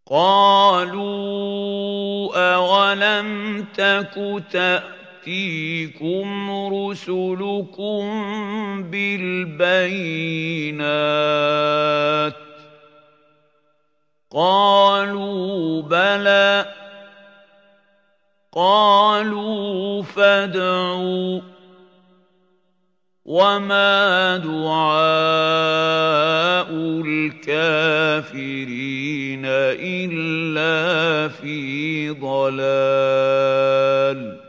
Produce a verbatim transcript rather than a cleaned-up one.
قَالُوا أَوَلَمْ تَكُ تَأْتِيكُمْ رُسُلُكُم بِالْبَيِّنَاتِ ۖ قَالُوا بَلَىٰ ۚ قَالُوا فَادْعُوا ۗ وَمَا دُعَاءُ الْكَافِرِينَ إِلَّا فِي ضَلَالٍ